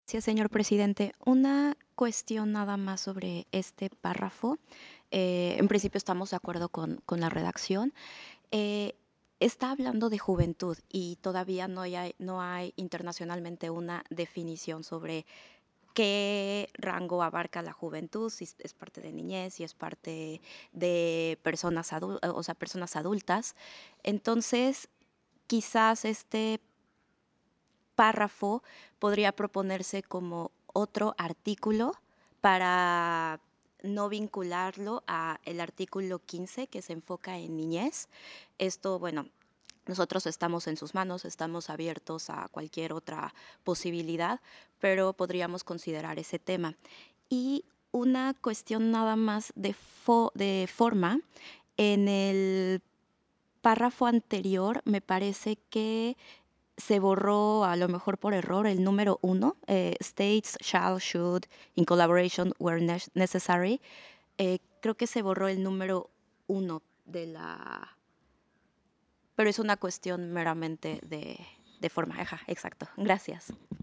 Sí, señor presidente. Una cuestión nada más sobre este párrafo. En principio estamos de acuerdo con la redacción. Eh, Está hablando de juventud y todavía no hay internacionalmente una definición sobre qué rango abarca la juventud, si es parte de niñez, si es parte de personas adultas. Entonces, quizás este párrafo podría proponerse como otro artículo para no vincularlo a el artículo 15 que se enfoca en niñez. Esto, bueno, nosotros estamos en sus manos, estamos abiertos a cualquier otra posibilidad, pero podríamos considerar ese tema. Y una cuestión nada más de forma, en el párrafo anterior me parece que se borró, a lo mejor por error, el número uno, states shall, should, in collaboration where necessary. Creo que se borró el número uno de la... Pero es una cuestión meramente de forma. Ajá, exacto. Gracias.